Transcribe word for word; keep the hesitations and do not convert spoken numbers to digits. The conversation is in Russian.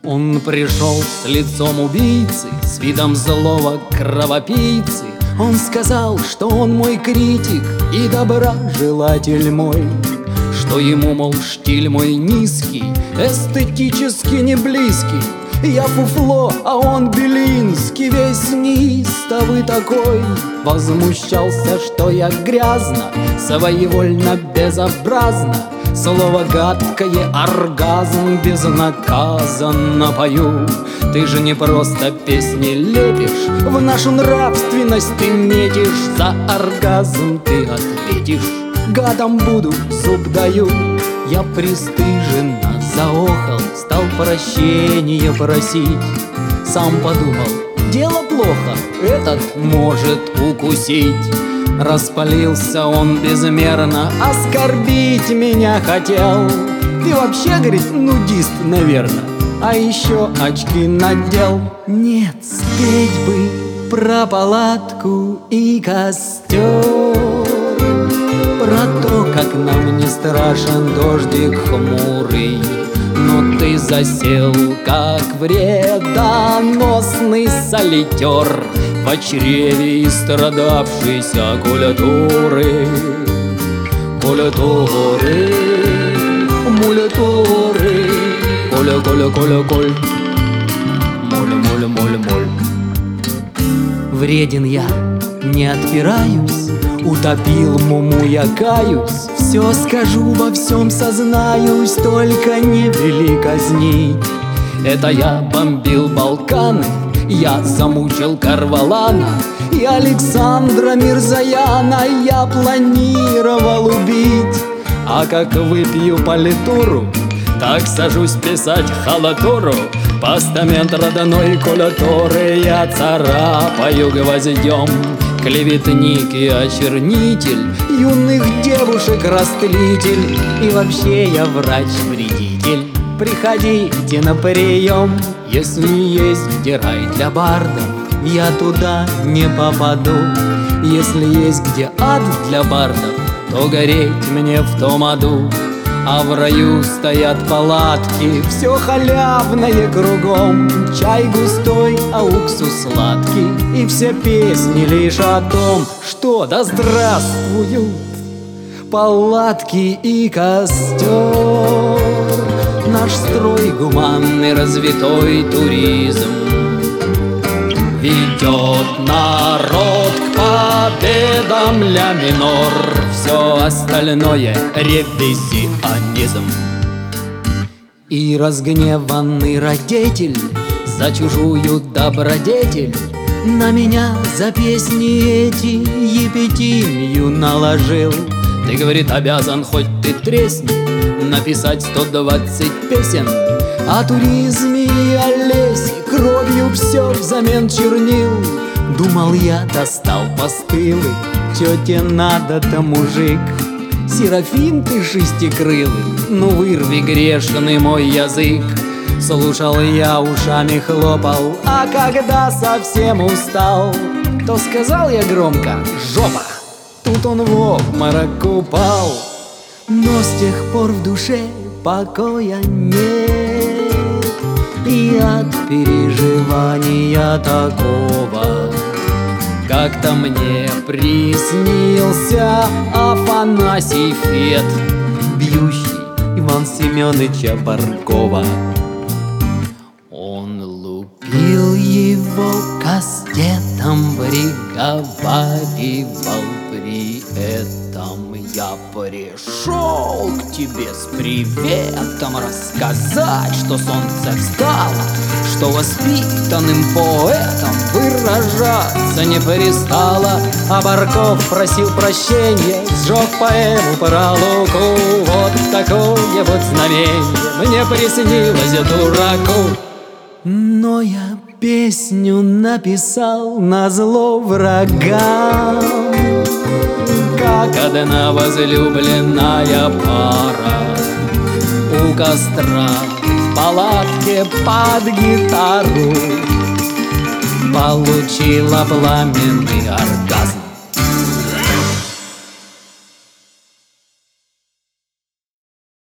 Он пришел с лицом убийцы, с видом злого кровопийцы. Он сказал, что он мой критик и доброжелатель мой, что ему, мол, штиль мой низкий, эстетически не близкий. Я фуфло, а он Белинский, весь неистовый такой. Возмущался, что я грязно, своевольно, безобразно, слово гадкое, оргазм, безнаказанно пою. Ты же не просто песни лепишь, в нашу нравственность ты метишь. За оргазм ты ответишь: гадом буду, зуб даю. Я пристыженно заохал, стал прощения просить. Сам подумал, дело плохо, этот может укусить. Распалился он безмерно, оскорбить меня хотел. Ты вообще, говорит, нудист, наверно, а еще очки надел. Нет, спеть бы про палатку и костер, про то, как нам не страшен дождик хмурый. Но ты засел, как вредоносный солитер в чреве истрадавшейся культуры. Культуры, мультуры, коля, коля, коля, коль, моль, моль, моль, моль. Вреден я, не отпираюсь, утопил муму, я каюсь. Все скажу, во всем сознаюсь, только не вели казнить. Это я бомбил Балканы, я замучил Карвалана и Александра Мирзаяна я планировал убить. А как выпью политуру, так сажусь писать халатуру. Постамент родной культуры я царапаю гвоздем. Клеветник и очернитель, юных девушек растлитель. И вообще я врач-вредитель. Приходите на прием, если есть где рай для бардов, я туда не попаду. Если есть где ад для бардов, то гореть мне в том аду. А в раю стоят палатки, все халявное кругом. Чай густой, а уксус сладкий, и все песни лишь о том, что да здравствуют палатки и костер. Наш строй гуманный, развитой туризм ведет народ к победам ля минор. Все остальное ревизионизм. И разгневанный родитель за чужую добродетель на меня за песни эти епитимию наложил. Ты, говорит, обязан, хоть ты тресни, написать сто двадцать песен о туризме и о лесе, кровью все взамен чернил. Думал я, достал постылы, тете надо-то, мужик. Серафим ты шестикрылый, ну вырви грешный мой язык. Слушал я, ушами хлопал, а когда совсем устал, то сказал я громко: жопа! Тут он в обморок упал. Но с тех пор в душе покоя нет, и от переживания такого как-то мне приснился Афанасий Фет, бьющий Иван Семёныча Баркова. Он лупил его кастетом, приговаривал при этом: я пришел к тебе с приветом рассказать, что солнце встало, что воспитанным поэтом выражаться не перестало. А Барков просил прощения, сжег поэму про Луку. Вот такое вот знамение мне приснилось, дураку. Но я песню написал назло врагам, как одна возлюбленная пара у костра в палатке под гитару получила пламенный оргазм.